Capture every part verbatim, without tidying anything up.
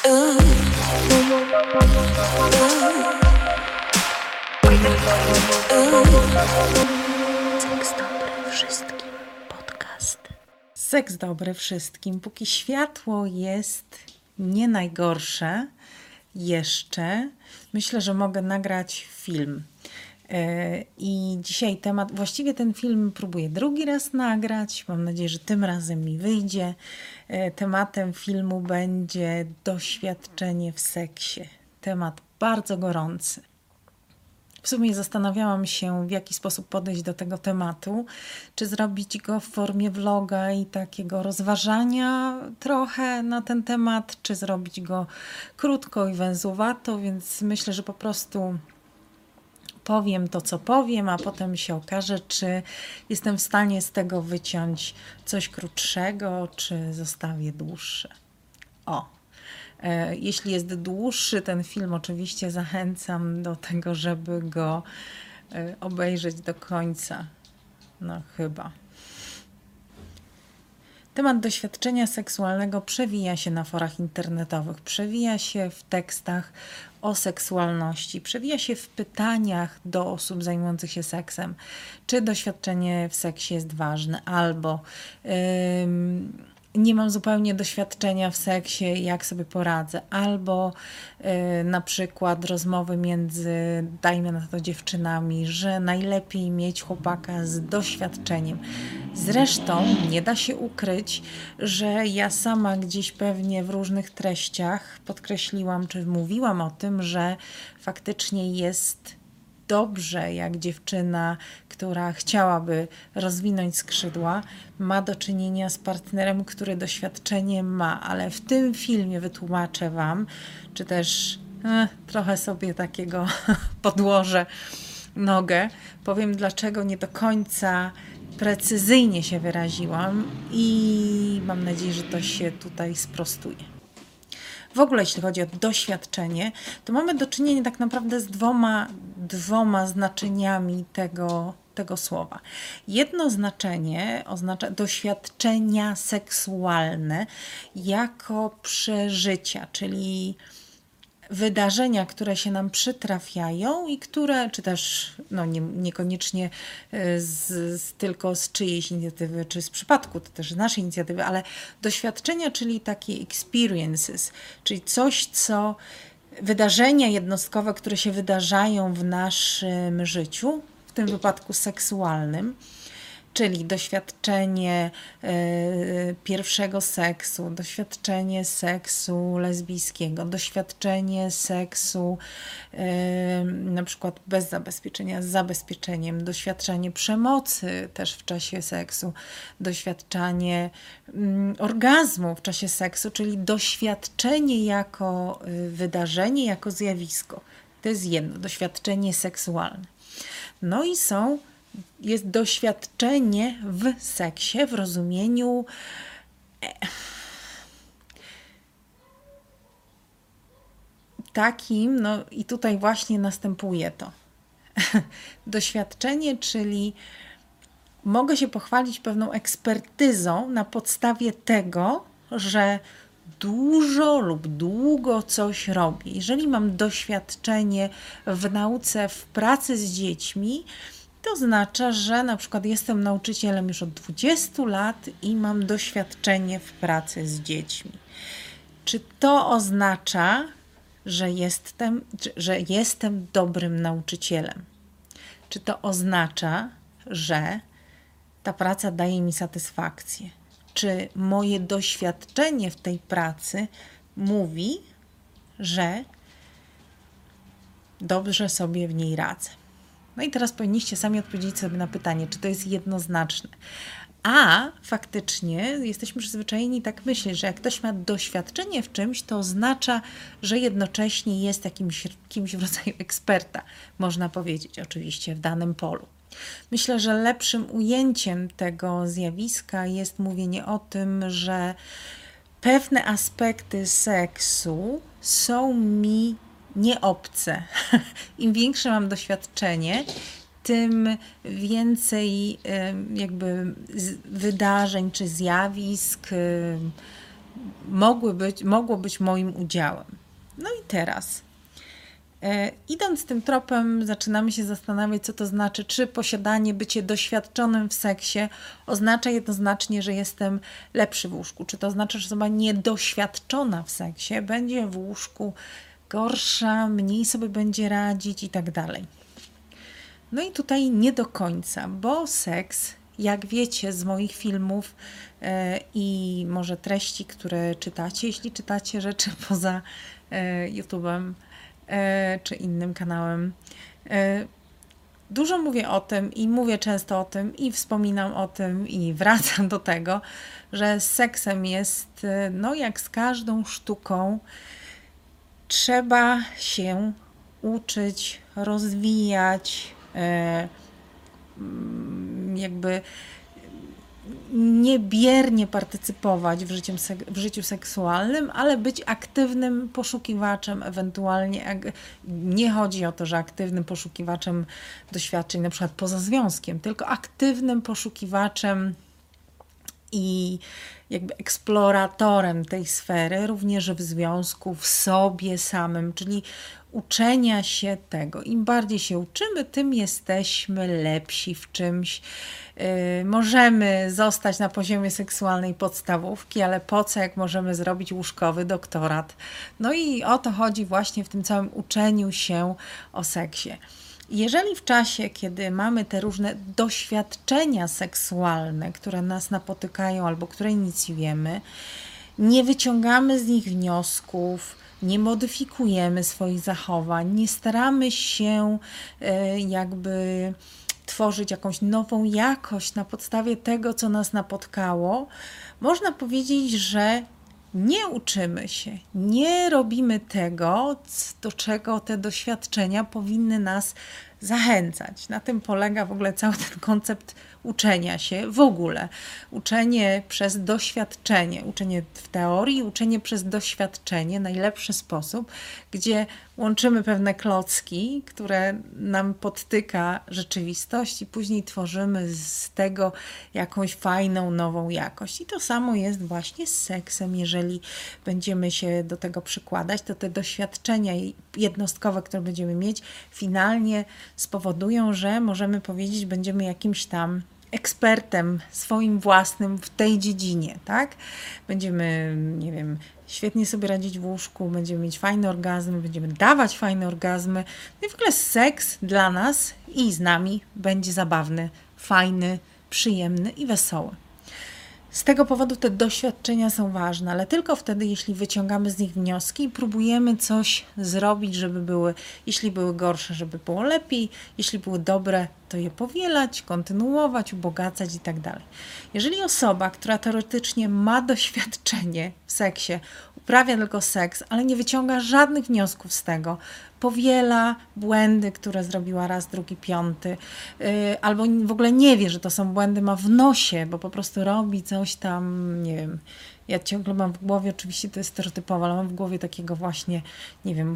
Seks dobry wszystkim. Podcast. Seks dobry wszystkim. Póki światło jest nie najgorsze jeszcze, myślę, że mogę nagrać film. I dzisiaj temat, właściwie ten film próbuję drugi raz nagrać. Mam nadzieję, że tym razem mi wyjdzie. Tematem filmu będzie doświadczenie w seksie. Temat bardzo gorący. W sumie zastanawiałam się, w jaki sposób podejść do tego tematu. Czy zrobić go w formie vloga i takiego rozważania trochę na ten temat, czy zrobić go krótko i węzłowato, więc myślę, że po prostu powiem to, co powiem, a potem się okaże, czy jestem w stanie z tego wyciąć coś krótszego, czy zostawię dłuższe. O! Jeśli jest dłuższy ten film, oczywiście zachęcam do tego, żeby go obejrzeć do końca. No chyba. Temat doświadczenia seksualnego przewija się na forach internetowych, przewija się w tekstach o seksualności, przewija się w pytaniach do osób zajmujących się seksem. Czy doświadczenie w seksie jest ważne, albo Yy, nie mam zupełnie doświadczenia w seksie, jak sobie poradzę, albo y, na przykład rozmowy między, dajmy na to, dziewczynami, że najlepiej mieć chłopaka z doświadczeniem. Zresztą nie da się ukryć, że ja sama gdzieś pewnie w różnych treściach podkreśliłam, czy mówiłam o tym, że faktycznie jest dobrze, jak dziewczyna, która chciałaby rozwinąć skrzydła, ma do czynienia z partnerem, który doświadczenie ma, ale w tym filmie wytłumaczę Wam, czy też eh, trochę sobie takiego podłożę nogę, powiem, dlaczego nie do końca precyzyjnie się wyraziłam i mam nadzieję, że to się tutaj sprostuje. W ogóle jeśli chodzi o doświadczenie, to mamy do czynienia tak naprawdę z dwoma, dwoma znaczeniami tego, tego słowa. Jedno znaczenie oznacza doświadczenia seksualne jako przeżycia, czyli wydarzenia, które się nam przytrafiają i które, czy też no nie, niekoniecznie z, z, tylko z czyjejś inicjatywy, czy z przypadku, to też z naszej inicjatywy, ale doświadczenia, czyli takie experiences, czyli coś, co wydarzenia jednostkowe, które się wydarzają w naszym życiu, w tym wypadku seksualnym, czyli doświadczenie y, pierwszego seksu, doświadczenie seksu lesbijskiego, doświadczenie seksu y, na przykład bez zabezpieczenia, z zabezpieczeniem, doświadczenie przemocy też w czasie seksu, doświadczanie y, orgazmu w czasie seksu, czyli doświadczenie jako y, wydarzenie, jako zjawisko. To jest jedno, doświadczenie seksualne. No i są jest doświadczenie w seksie w rozumieniu takim, no i tutaj właśnie następuje to. Doświadczenie, czyli mogę się pochwalić pewną ekspertyzą na podstawie tego, że dużo lub długo coś robię. Jeżeli mam doświadczenie w nauce, w pracy z dziećmi, to oznacza, że na przykład jestem nauczycielem już od dwudziestu lat i mam doświadczenie w pracy z dziećmi. Czy to oznacza, że jestem, że jestem dobrym nauczycielem? Czy to oznacza, że ta praca daje mi satysfakcję? Czy moje doświadczenie w tej pracy mówi, że dobrze sobie w niej radzę? No i teraz powinniście sami odpowiedzieć sobie na pytanie, czy to jest jednoznaczne. A faktycznie jesteśmy przyzwyczajeni tak myśleć, że jak ktoś ma doświadczenie w czymś, to oznacza, że jednocześnie jest jakimś, kimś w rodzaju eksperta, można powiedzieć, oczywiście w danym polu. Myślę, że lepszym ujęciem tego zjawiska jest mówienie o tym, że pewne aspekty seksu są mi nieobce. Im większe mam doświadczenie, tym więcej jakby wydarzeń czy zjawisk, mogły być, mogło być moim udziałem. No i teraz, e, idąc tym tropem, zaczynamy się zastanawiać, co to znaczy, czy posiadanie, bycie doświadczonym w seksie oznacza jednoznacznie, że jestem lepszy w łóżku, czy to oznacza, że osoba niedoświadczona w seksie będzie w łóżku gorsza, mniej sobie będzie radzić i tak dalej. No i tutaj nie do końca, bo seks, jak wiecie z moich filmów e, i może treści, które czytacie, jeśli czytacie rzeczy poza e, YouTube'em e, czy innym kanałem, e, dużo mówię o tym i mówię często o tym i wspominam o tym i wracam do tego, że z seksem jest, e, no jak z każdą sztuką, trzeba się uczyć, rozwijać, e, jakby niebiernie partycypować w życiu, w życiu seksualnym, ale być aktywnym poszukiwaczem, ewentualnie nie chodzi o to, że aktywnym poszukiwaczem doświadczeń na przykład poza związkiem, tylko aktywnym poszukiwaczem i jakby eksploratorem tej sfery, również w związku, w sobie samym, czyli uczenia się tego. Im bardziej się uczymy, tym jesteśmy lepsi w czymś. Yy, możemy zostać na poziomie seksualnej podstawówki, ale po co, jak możemy zrobić łóżkowy doktorat? No i o to chodzi właśnie w tym całym uczeniu się o seksie. Jeżeli w czasie, kiedy mamy te różne doświadczenia seksualne, które nas napotykają albo które inicjujemy, nie wyciągamy z nich wniosków, nie modyfikujemy swoich zachowań, nie staramy się jakby tworzyć jakąś nową jakość na podstawie tego, co nas napotkało, można powiedzieć, że nie uczymy się, nie robimy tego, do czego te doświadczenia powinny nas zachęcać. Na tym polega w ogóle cały ten koncept uczenia się, w ogóle. Uczenie przez doświadczenie, uczenie w teorii, uczenie przez doświadczenie, najlepszy sposób, gdzie łączymy pewne klocki, które nam podtyka rzeczywistość i później tworzymy z tego jakąś fajną, nową jakość. I to samo jest właśnie z seksem. Jeżeli będziemy się do tego przykładać, to te doświadczenia jednostkowe, które będziemy mieć, finalnie spowodują, że możemy powiedzieć, będziemy jakimś tam ekspertem swoim własnym w tej dziedzinie, tak? Będziemy, nie wiem, świetnie sobie radzić w łóżku, będziemy mieć fajne orgazmy, będziemy dawać fajne orgazmy. No i w ogóle seks dla nas i z nami będzie zabawny, fajny, przyjemny i wesoły. Z tego powodu te doświadczenia są ważne, ale tylko wtedy, jeśli wyciągamy z nich wnioski i próbujemy coś zrobić, żeby były, jeśli były gorsze, żeby było lepiej, jeśli były dobre, to je powielać, kontynuować, ubogacać i tak dalej. Jeżeli osoba, która teoretycznie ma doświadczenie w seksie, uprawia tylko seks, ale nie wyciąga żadnych wniosków z tego, powiela błędy, które zrobiła raz, drugi, piąty, yy, albo w ogóle nie wie, że to są błędy, ma w nosie, bo po prostu robi coś tam, nie wiem, ja ciągle mam w głowie, oczywiście to jest stereotypowe, ale mam w głowie takiego właśnie, nie wiem,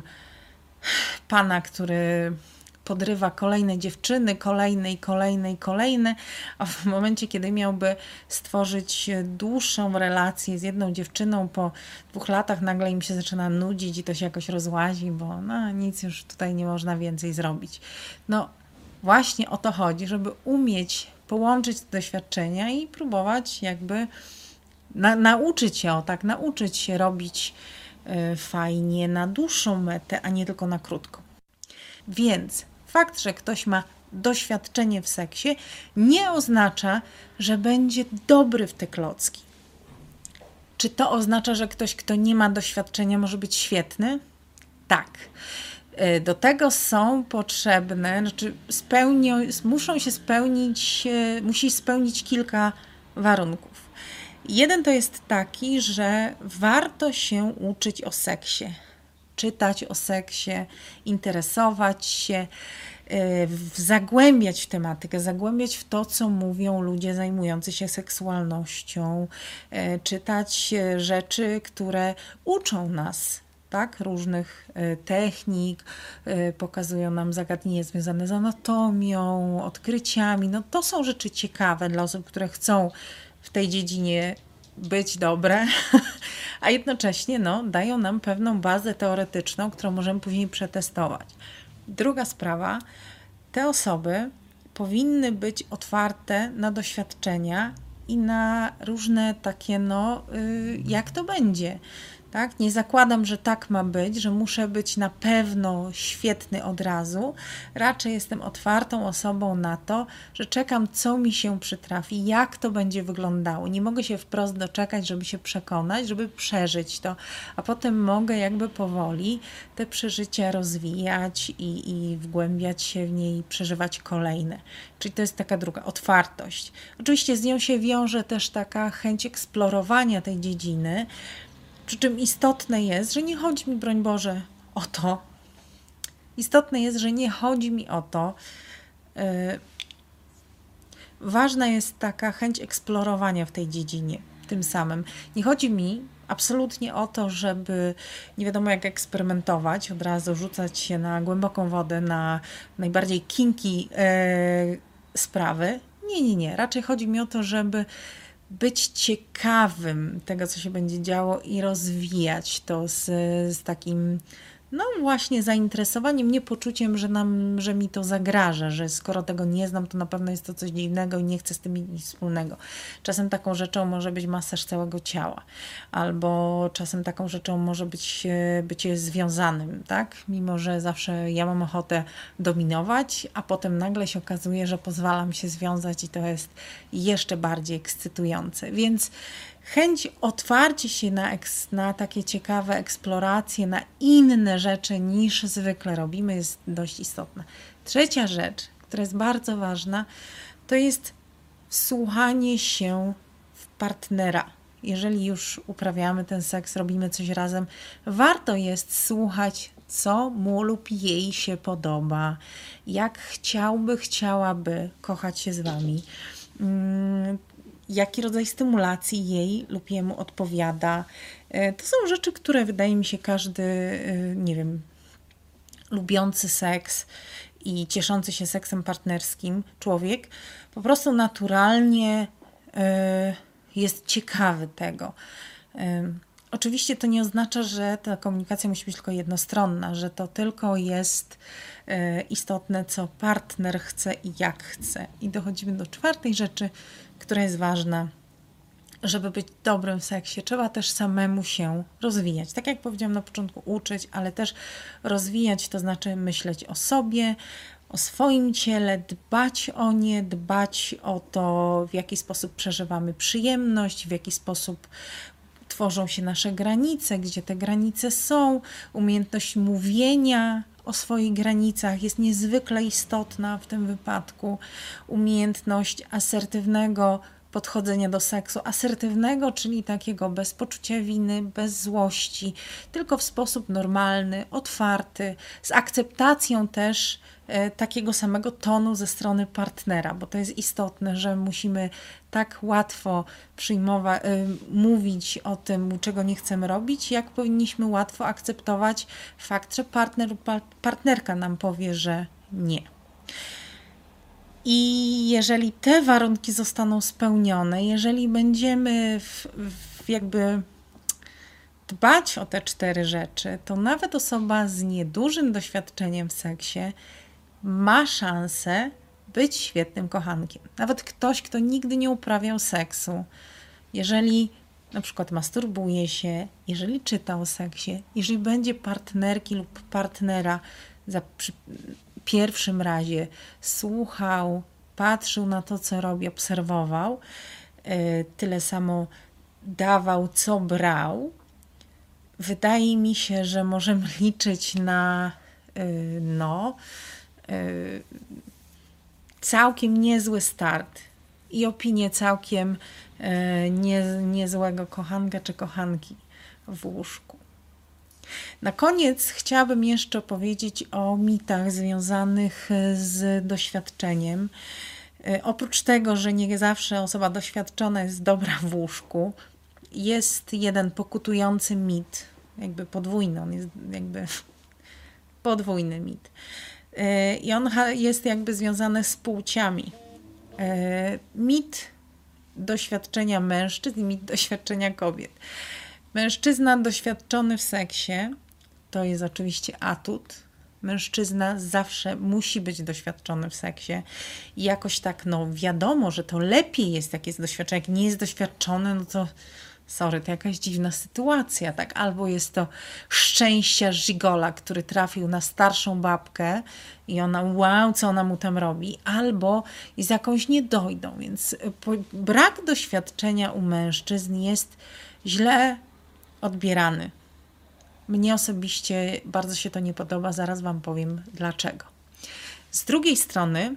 pana, który podrywa kolejne dziewczyny, kolejne i kolejne i kolejne, a w momencie, kiedy miałby stworzyć dłuższą relację z jedną dziewczyną, po dwóch latach nagle im się zaczyna nudzić i to się jakoś rozłazi, bo no, nic już tutaj nie można więcej zrobić. No właśnie o to chodzi, żeby umieć połączyć te doświadczenia i próbować jakby na, nauczyć się, o tak, nauczyć się robić y, fajnie na dłuższą metę, a nie tylko na krótką. Więc fakt, że ktoś ma doświadczenie w seksie, nie oznacza, że będzie dobry w te klocki. Czy to oznacza, że ktoś, kto nie ma doświadczenia, może być świetny? Tak. Do tego są potrzebne, znaczy spełnią, muszą się spełnić, musi spełnić kilka warunków. Jeden to jest taki, że warto się uczyć o seksie. Czytać o seksie, interesować się, zagłębiać w tematykę, zagłębiać w to, co mówią ludzie zajmujący się seksualnością, czytać rzeczy, które uczą nas, tak, różnych technik, pokazują nam zagadnienia związane z anatomią, odkryciami. No, to są rzeczy ciekawe dla osób, które chcą w tej dziedzinie być dobre, a jednocześnie no, dają nam pewną bazę teoretyczną, którą możemy później przetestować. Druga sprawa, te osoby powinny być otwarte na doświadczenia i na różne takie, no, yy, jak to będzie. Tak? Nie zakładam, że tak ma być, że muszę być na pewno świetny od razu. Raczej jestem otwartą osobą na to, że czekam, co mi się przytrafi, jak to będzie wyglądało. Nie mogę się wprost doczekać, żeby się przekonać, żeby przeżyć to, a potem mogę jakby powoli te przeżycia rozwijać i, i wgłębiać się w nie i przeżywać kolejne. Czyli to jest taka druga, otwartość. Oczywiście z nią się wiąże też taka chęć eksplorowania tej dziedziny. Przy czym istotne jest, że nie chodzi mi, broń Boże, o to. Istotne jest, że nie chodzi mi o to. Yy, ważna jest taka chęć eksplorowania w tej dziedzinie, tym samym. Nie chodzi mi absolutnie o to, żeby nie wiadomo jak eksperymentować, od razu rzucać się na głęboką wodę, na najbardziej kinky yy, sprawy. Nie, nie, nie. Raczej chodzi mi o to, żeby być ciekawym tego, co się będzie działo i rozwijać to z, z takim, no właśnie zainteresowaniem, nie poczuciem, że, nam, że mi to zagraża, że skoro tego nie znam, to na pewno jest to coś dziwnego i nie chcę z tym mieć nic wspólnego. Czasem taką rzeczą może być masaż całego ciała, albo czasem taką rzeczą może być bycie związanym, tak? Mimo że zawsze ja mam ochotę dominować, a potem nagle się okazuje, że pozwalam się związać i to jest jeszcze bardziej ekscytujące. Więc chęć otwarcia się na, eks, na takie ciekawe eksploracje, na inne rzeczy niż zwykle robimy jest dość istotna. Trzecia rzecz, która jest bardzo ważna, to jest wsłuchanie się w partnera. Jeżeli już uprawiamy ten seks, robimy coś razem, warto jest słuchać, co mu lub jej się podoba, jak chciałby, chciałaby kochać się z wami. Hmm, jaki rodzaj stymulacji jej lub jemu odpowiada. To są rzeczy, które wydaje mi się każdy, nie wiem, lubiący seks i cieszący się seksem partnerskim człowiek po prostu naturalnie jest ciekawy tego. Oczywiście to nie oznacza, że ta komunikacja musi być tylko jednostronna, że to tylko jest istotne, co partner chce i jak chce. I dochodzimy do czwartej rzeczy, która jest ważna. Żeby być dobrym w seksie, trzeba też samemu się rozwijać. Tak jak powiedziałam na początku, uczyć, ale też rozwijać, to znaczy myśleć o sobie, o swoim ciele, dbać o nie, dbać o to, w jaki sposób przeżywamy przyjemność, w jaki sposób tworzą się nasze granice, gdzie te granice są, umiejętność mówienia o swoich granicach jest niezwykle istotna w tym wypadku. Umiejętność asertywnego podchodzenia do seksu. Asertywnego, czyli takiego bez poczucia winy, bez złości, tylko w sposób normalny, otwarty, z akceptacją też e, takiego samego tonu ze strony partnera, bo to jest istotne, że musimy tak łatwo przyjmować, e, mówić o tym, czego nie chcemy robić, jak powinniśmy łatwo akceptować fakt, że partner lub partnerka nam powie, że nie. I jeżeli te warunki zostaną spełnione, jeżeli będziemy w, w jakby dbać o te cztery rzeczy, to nawet osoba z niedużym doświadczeniem w seksie ma szansę być świetnym kochankiem. Nawet ktoś, kto nigdy nie uprawiał seksu, jeżeli na przykład masturbuje się, jeżeli czyta o seksie, jeżeli będzie partnerki lub partnera za przy pierwszym razie słuchał, patrzył na to, co robi, obserwował, tyle samo dawał, co brał, wydaje mi się, że możemy liczyć na no, całkiem niezły start i opinię całkiem nie, niezłego kochanka czy kochanki w łóżku. Na koniec chciałabym jeszcze powiedzieć o mitach związanych z doświadczeniem. Oprócz tego, że nie zawsze osoba doświadczona jest dobra w łóżku, jest jeden pokutujący mit, jakby podwójny, on jest jakby podwójny mit. I on jest jakby związany z płciami. Mit doświadczenia mężczyzn i mit doświadczenia kobiet. Mężczyzna doświadczony w seksie to jest oczywiście atut. Mężczyzna zawsze musi być doświadczony w seksie i jakoś tak, no wiadomo, że to lepiej jest, jak jest doświadczony. Jak nie jest doświadczony, no to sorry, to jakaś dziwna sytuacja, tak? Albo jest to szczęścia Żygola, który trafił na starszą babkę i ona, wow, co ona mu tam robi, albo jest jakąś niedojdą, więc brak doświadczenia u mężczyzn jest źle odbierany. Mnie osobiście bardzo się to nie podoba, zaraz Wam powiem dlaczego. Z drugiej strony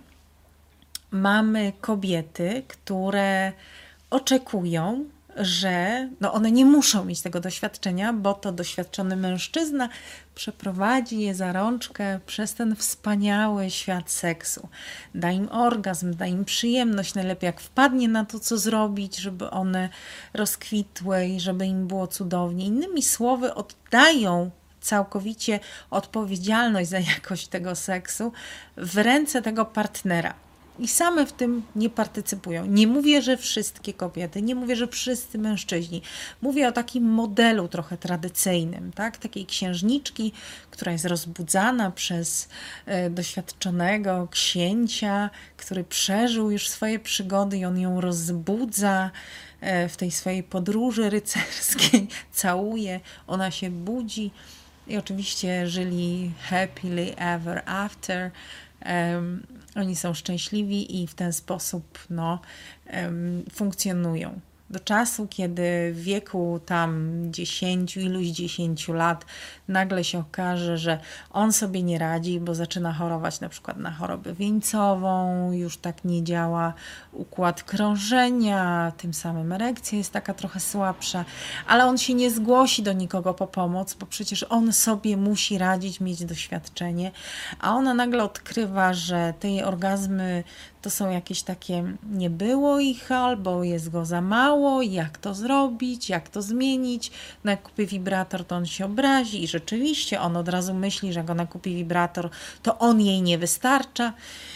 mamy kobiety, które oczekują, że no one nie muszą mieć tego doświadczenia, bo to doświadczony mężczyzna przeprowadzi je za rączkę przez ten wspaniały świat seksu. Da im orgazm, da im przyjemność, najlepiej jak wpadnie na to, co zrobić, żeby one rozkwitły i żeby im było cudownie. Innymi słowy, oddają całkowicie odpowiedzialność za jakość tego seksu w ręce tego partnera. I same w tym nie partycypują. Nie mówię, że wszystkie kobiety, nie mówię, że wszyscy mężczyźni. Mówię o takim modelu trochę tradycyjnym, tak? Takiej księżniczki, która jest rozbudzana przez e, doświadczonego księcia, który przeżył już swoje przygody i on ją rozbudza e, w tej swojej podróży rycerskiej, całuje, ona się budzi i oczywiście żyli happily ever after. Um, oni są szczęśliwi i w ten sposób no, um, funkcjonują. Do czasu, kiedy w wieku tam dziesięciu, iluś dziesięciu lat nagle się okaże, że on sobie nie radzi, bo zaczyna chorować na przykład na chorobę wieńcową, już tak nie działa układ krążenia, tym samym erekcja jest taka trochę słabsza, ale on się nie zgłosi do nikogo po pomoc, bo przecież on sobie musi radzić, mieć doświadczenie, a ona nagle odkrywa, że te jej orgazmy to są jakieś takie, nie było ich, albo jest go za mało, jak to zrobić, jak to zmienić. No jak kupi wibrator, to on się obrazi i rzeczywiście on od razu myśli, że jak ona kupi wibrator, to on jej nie wystarcza.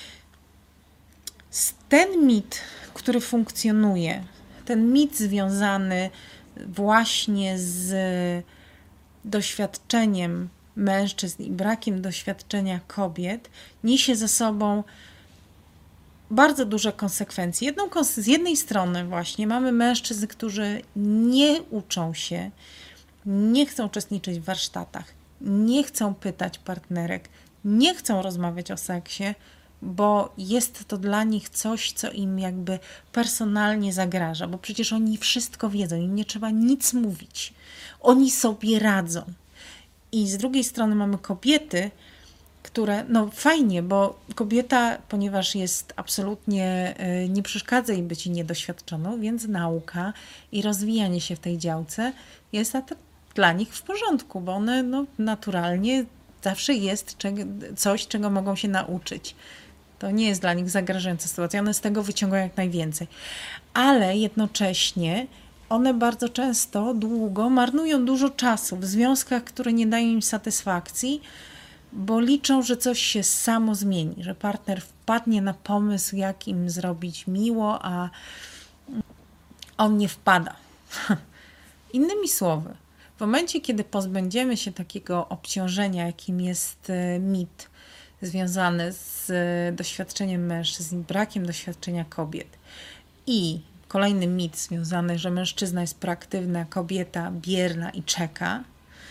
Ten mit, który funkcjonuje, ten mit związany właśnie z doświadczeniem mężczyzn i brakiem doświadczenia kobiet, niesie ze sobą bardzo duże konsekwencje. Jedną, z jednej strony właśnie mamy mężczyzn, którzy nie uczą się, nie chcą uczestniczyć w warsztatach, nie chcą pytać partnerek, nie chcą rozmawiać o seksie, bo jest to dla nich coś, co im jakby personalnie zagraża, bo przecież oni wszystko wiedzą, im nie trzeba nic mówić. Oni sobie radzą. I z drugiej strony mamy kobiety, które, no fajnie, bo kobieta, ponieważ jest absolutnie, nie przeszkadza jej być niedoświadczoną, więc nauka i rozwijanie się w tej działce jest dla nich w porządku, bo one no, naturalnie zawsze jest coś, czego mogą się nauczyć. To nie jest dla nich zagrażająca sytuacja, one z tego wyciągają jak najwięcej. Ale jednocześnie one bardzo często, długo marnują dużo czasu w związkach, które nie dają im satysfakcji, bo liczą, że coś się samo zmieni, że partner wpadnie na pomysł, jak im zrobić miło, a on nie wpada. Innymi słowy, w momencie, kiedy pozbędziemy się takiego obciążenia, jakim jest mit związany z doświadczeniem mężczyzn, brakiem doświadczenia kobiet i kolejny mit związany, że mężczyzna jest proaktywny, a kobieta bierna i czeka.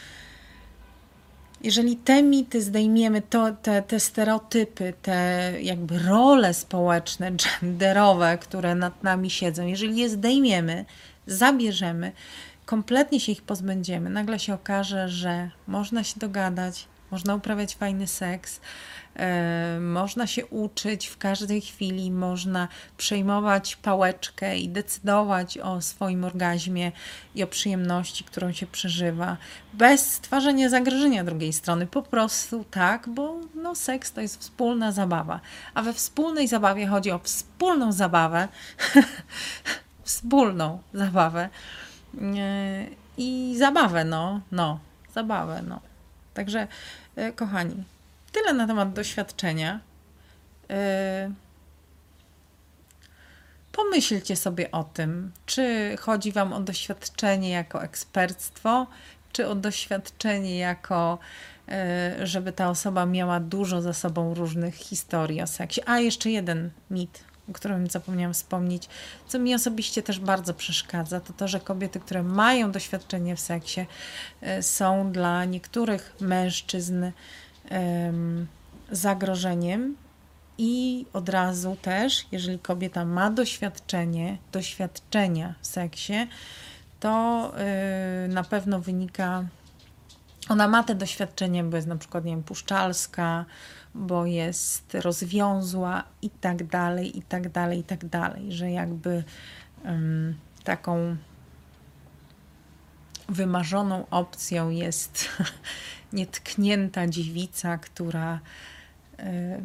Jeżeli te mity zdejmiemy, to te, te stereotypy, te jakby role społeczne, genderowe, które nad nami siedzą, jeżeli je zdejmiemy, zabierzemy, kompletnie się ich pozbędziemy, nagle się okaże, że można się dogadać, można uprawiać fajny seks, yy, można się uczyć w każdej chwili, można przejmować pałeczkę i decydować o swoim orgazmie i o przyjemności, którą się przeżywa, bez stwarzania zagrożenia drugiej strony, po prostu tak, bo no, seks to jest wspólna zabawa, a we wspólnej zabawie chodzi o wspólną zabawę, wspólną zabawę yy, i zabawę, no, no, zabawę, no. Także, yy, kochani, tyle na temat doświadczenia. Yy, pomyślcie sobie o tym, czy chodzi Wam o doświadczenie jako eksperctwo, czy o doświadczenie jako, żeby ta osoba miała dużo za sobą różnych historii o seksie. A jeszcze jeden mit, o którym zapomniałam wspomnieć, co mi osobiście też bardzo przeszkadza, to to, że kobiety, które mają doświadczenie w seksie, są dla niektórych mężczyzn um, zagrożeniem i od razu też, jeżeli kobieta ma doświadczenie, doświadczenia w seksie, to yy, na pewno wynika, ona ma te doświadczenie, bo jest na przykład, nie wiem, puszczalska, bo jest rozwiązła i tak dalej, i tak dalej, i tak dalej, że jakby ym, taką wymarzoną opcją jest nietknięta dziewica, która y,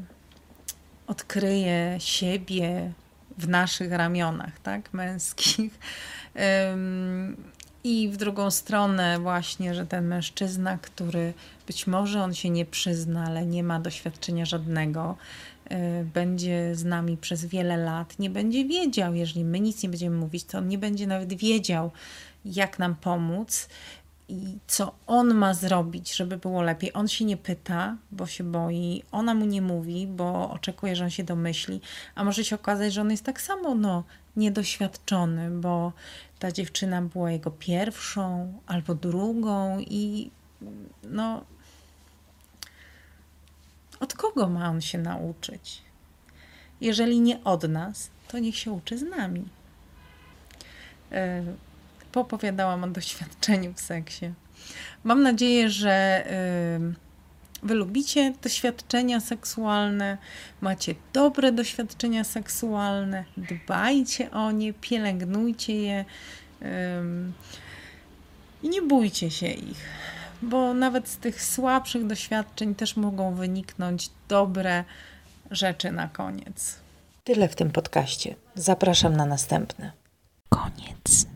odkryje siebie w naszych ramionach, tak, męskich. Ym, I w drugą stronę właśnie, że ten mężczyzna, który być może on się nie przyzna, ale nie ma doświadczenia żadnego, y, będzie z nami przez wiele lat, nie będzie wiedział, jeżeli my nic nie będziemy mówić, to on nie będzie nawet wiedział, jak nam pomóc i co on ma zrobić, żeby było lepiej. On się nie pyta, bo się boi, ona mu nie mówi, bo oczekuje, że on się domyśli, a może się okazać, że on jest tak samo no, niedoświadczony, bo ta dziewczyna była jego pierwszą albo drugą i no od kogo ma on się nauczyć? Jeżeli nie od nas, to niech się uczy z nami. Yy, Poopowiadałam o doświadczeniu w seksie. Mam nadzieję, że yy, Wy lubicie doświadczenia seksualne, macie dobre doświadczenia seksualne, dbajcie o nie, pielęgnujcie je yy, i nie bójcie się ich, bo nawet z tych słabszych doświadczeń też mogą wyniknąć dobre rzeczy na koniec. Tyle w tym podcaście. Zapraszam na następny. Koniec.